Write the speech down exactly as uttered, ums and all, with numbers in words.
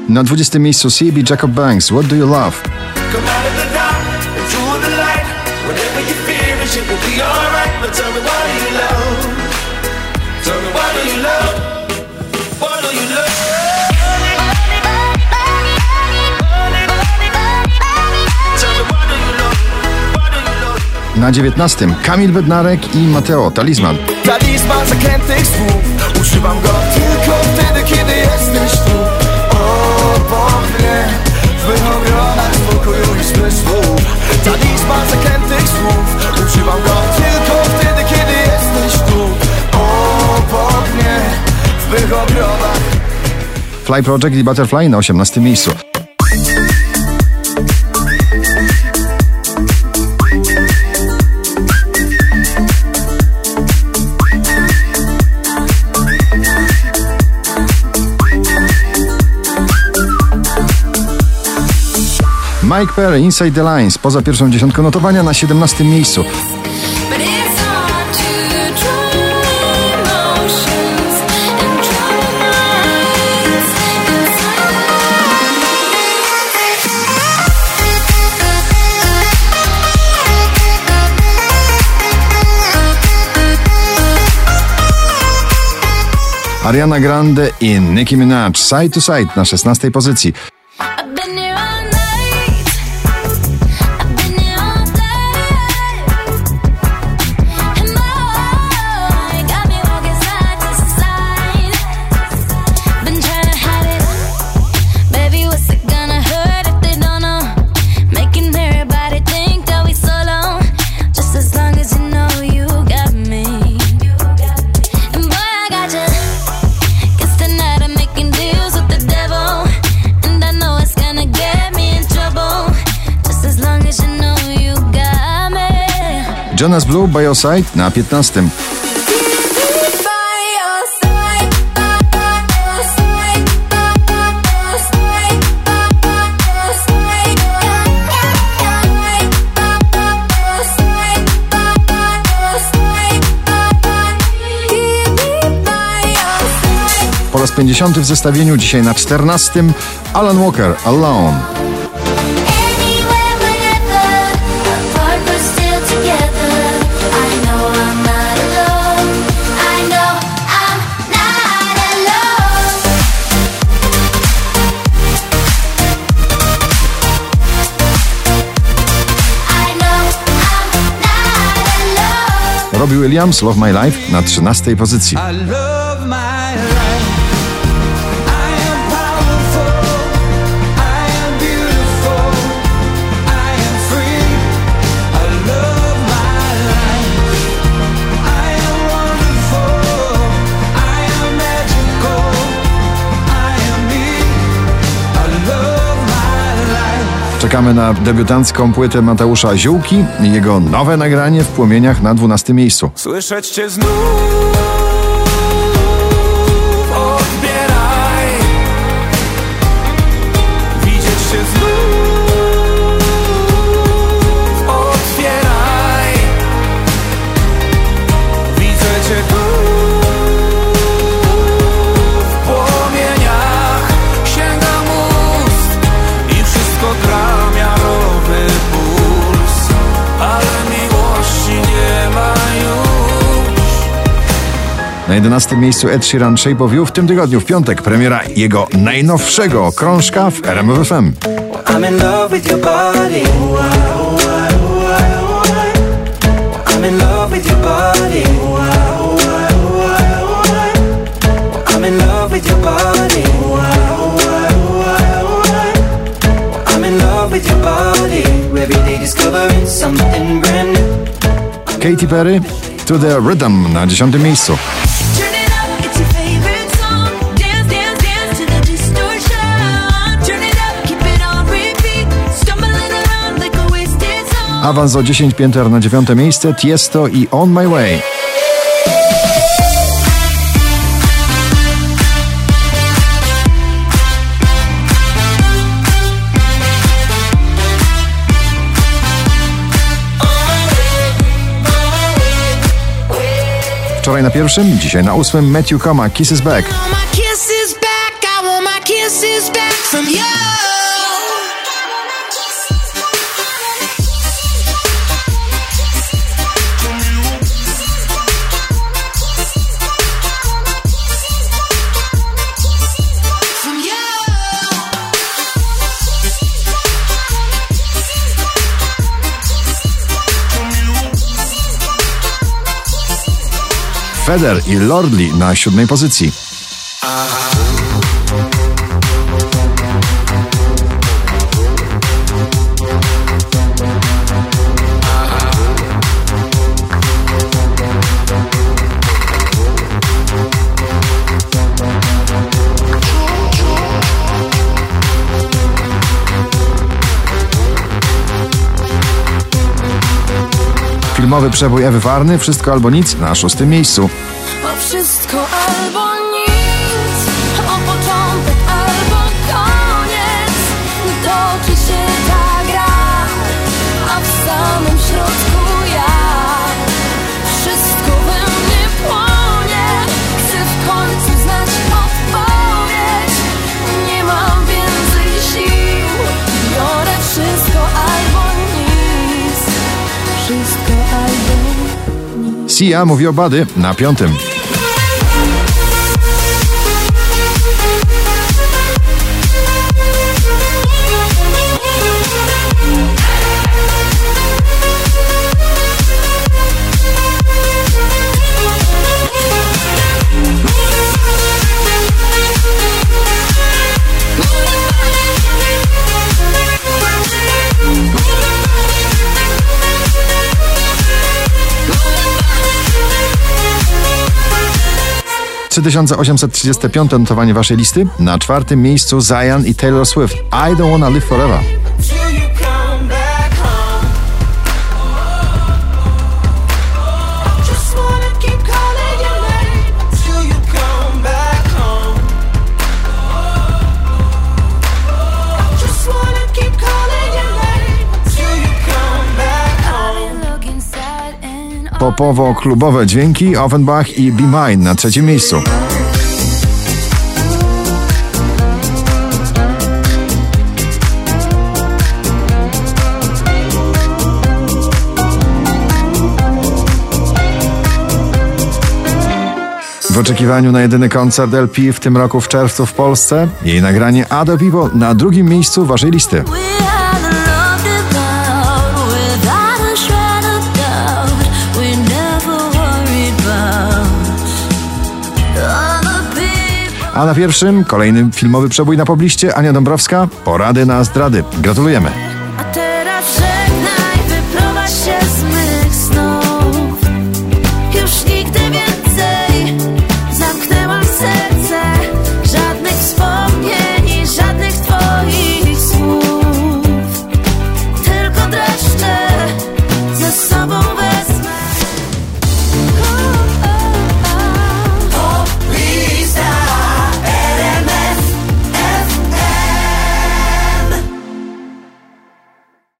Na dwudziestym miejscu C B Jacob Banks, What Do You Love? Na dziewiętnastym Kamil Bednarek i Mateo, Talizman. Talizman zakrętych słów, używam go tylko wtedy, kiedy jesteś tu. Obok mnie, w mych ogrodach spokoju i zmysłu. Talizman zakrętych słów, używam go tylko wtedy, kiedy jesteś tu. Obok mnie, w mych ogrodach. Fly Project i Butterfly na osiemnastym miejscu. Mike Perry, Inside the Lines, poza pierwszą dziesiątką notowania na siedemnastym miejscu. Ariana Grande i Nicki Minaj, Side to Side na szesnastej pozycji. Jonas Blue, By Your Side na piętnastym. Po raz pięćdziesiąty w zestawieniu, dzisiaj na czternastym Alan Walker, Alone. Robbie Williams, Love My Life na trzynastej pozycji. Czekamy na debiutancką płytę Mateusza Ziółki i jego nowe nagranie w Płomieniach na dwunastym miejscu. Słyszeć cię znów, odbieraj. Widzieć cię znów, otwieraj. Widzę cię tu, w płomieniach. Sięgam ust i wszystko gra. Na jedenastym miejscu Ed Sheeran, Shape of You. W tym tygodniu, w piątek, premiera jego najnowszego krążka w R M F F M. I'm in love with your body. I'm in love with your body. I'm in love with your body. I'm in love with your body. Every day discovering something brand new. Katy Perry, To the Rhythm na dziesiątym miejscu. Awans o dziesięć pięter na dziewiąte miejsce, Tiesto i On My Way. Wczoraj na pierwszym, dzisiaj na ósmym Matthew Koma, Kisses Back. Feder i Lordly na siódmej pozycji. Filmowy przebój Ewy Warny Wszystko albo nic na szóstym miejscu. O wszystko albo nic, o początek albo koniec, toczy się ta gra, a w samym środku ja. Wszystko we mnie płonie, chcę w końcu znać odpowiedź. Nie mam więcej sił, biorę wszystko albo nic. Wszystko albo nic. Sia mówi o Bady na piątym. trzy tysiące osiemset trzydzieste piąte notowanie waszej listy. Na czwartym miejscu Zion i Taylor Swift. I don't wanna live forever. Popowo-klubowe dźwięki Offenbach i Be Mine na trzecim miejscu. W oczekiwaniu na jedyny koncert L P w tym roku w czerwcu w Polsce, jej nagranie Other People na drugim miejscu waszej listy. A na pierwszym kolejny filmowy przebój na pobliście Ania Dąbrowska, Porady na zdrady. Gratulujemy.